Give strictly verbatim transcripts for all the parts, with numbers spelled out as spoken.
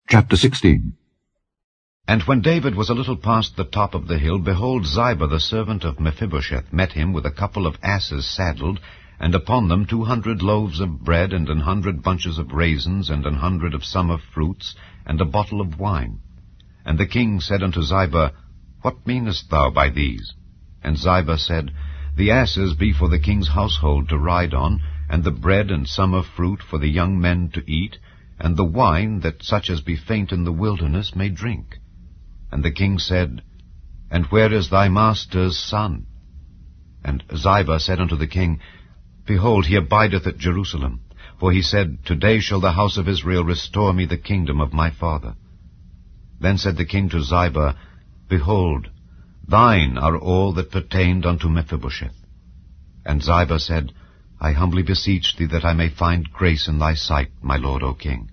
Chapter sixteen. And when David was a little past the top of the hill, behold, Ziba the servant of Mephibosheth met him with a couple of asses saddled, and upon them two hundred loaves of bread, and an hundred bunches of raisins, and an hundred of summer fruits, and a bottle of wine. And the king said unto Ziba, What meanest thou by these? And Ziba said, The asses be for the king's household to ride on, and the bread and summer fruit for the young men to eat, and the wine that such as be faint in the wilderness may drink. And the king said, And where is thy master's son? And Ziba said unto the king, Behold, he abideth at Jerusalem. For he said, Today shall the house of Israel restore me the kingdom of my father. Then said the king to Ziba, Behold, thine are all that pertained unto Mephibosheth. And Ziba said, I humbly beseech thee that I may find grace in thy sight, my lord, O king.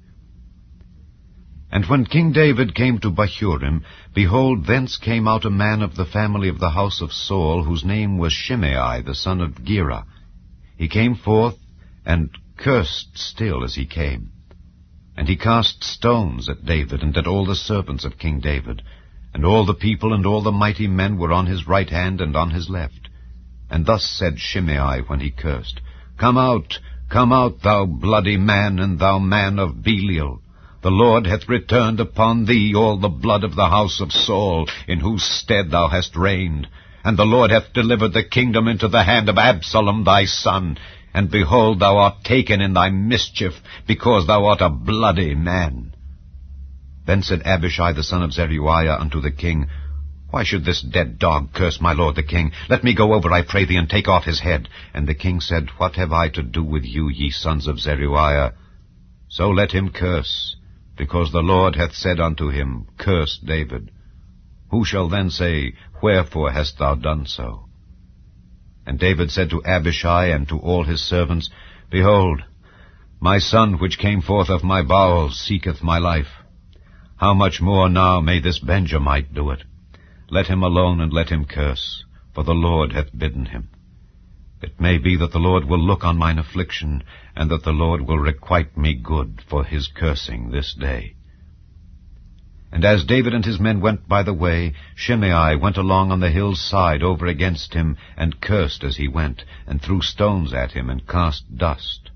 And when King David came to Bahurim, behold, thence came out a man of the family of the house of Saul, whose name was Shimei, the son of Gera. He came forth, and cursed still as he came. And he cast stones at David, and at all the servants of King David. And all the people and all the mighty men were on his right hand and on his left. And thus said Shimei when he cursed, Come out, come out, thou bloody man, and thou man of Belial. The Lord hath returned upon thee all the blood of the house of Saul, in whose stead thou hast reigned. And the Lord hath delivered the kingdom into the hand of Absalom thy son. And behold, thou art taken in thy mischief, because thou art a bloody man. Then said Abishai the son of Zeruiah unto the king, Why should this dead dog curse my lord the king? Let me go over, I pray thee, and take off his head. And the king said, What have I to do with you, ye sons of Zeruiah? So let him curse, because the Lord hath said unto him, Curse David. Who shall then say, Wherefore hast thou done so? And David said to Abishai and to all his servants, Behold, my son which came forth of my bowels seeketh my life. How much more now may this Benjamite do it? Let him alone, and let him curse, for the Lord hath bidden him. It may be that the Lord will look on mine affliction, and that the Lord will requite me good for his cursing this day. And as David and his men went by the way, Shimei went along on the hill's side over against him, and cursed as he went, and threw stones at him, and cast dust.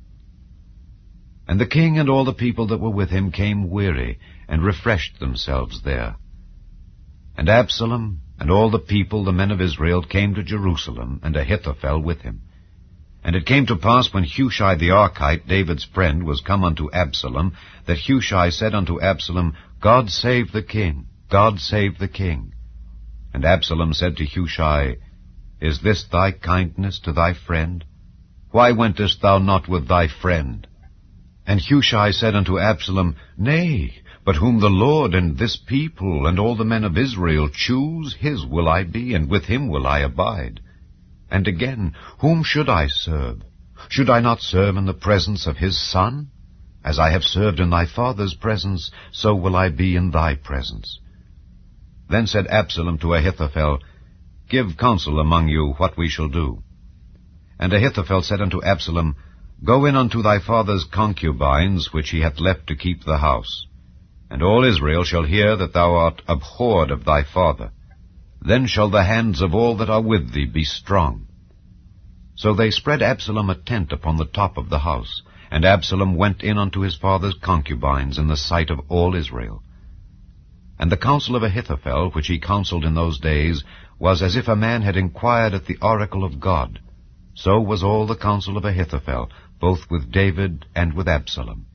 And the king and all the people that were with him came weary, and refreshed themselves there. And Absalom and all the people, the men of Israel, came to Jerusalem, and Ahithophel with him. And it came to pass, when Hushai the Archite, David's friend, was come unto Absalom, that Hushai said unto Absalom, God save the king, God save the king. And Absalom said to Hushai, Is this thy kindness to thy friend? Why wentest thou not with thy friend? And Hushai said unto Absalom, Nay, but whom the Lord and this people and all the men of Israel choose, his will I be, and with him will I abide. And again, whom should I serve? Should I not serve in the presence of his son? As I have served in thy father's presence, so will I be in thy presence. Then said Absalom to Ahithophel, Give counsel among you what we shall do. And Ahithophel said unto Absalom, Go in unto thy father's concubines, which he hath left to keep the house. And all Israel shall hear that thou art abhorred of thy father. Then shall the hands of all that are with thee be strong. So they spread Absalom a tent upon the top of the house, and Absalom went in unto his father's concubines in the sight of all Israel. And the counsel of Ahithophel, which he counselled in those days, was as if a man had inquired at the oracle of God. So was all the counsel of Ahithophel, both with David and with Absalom.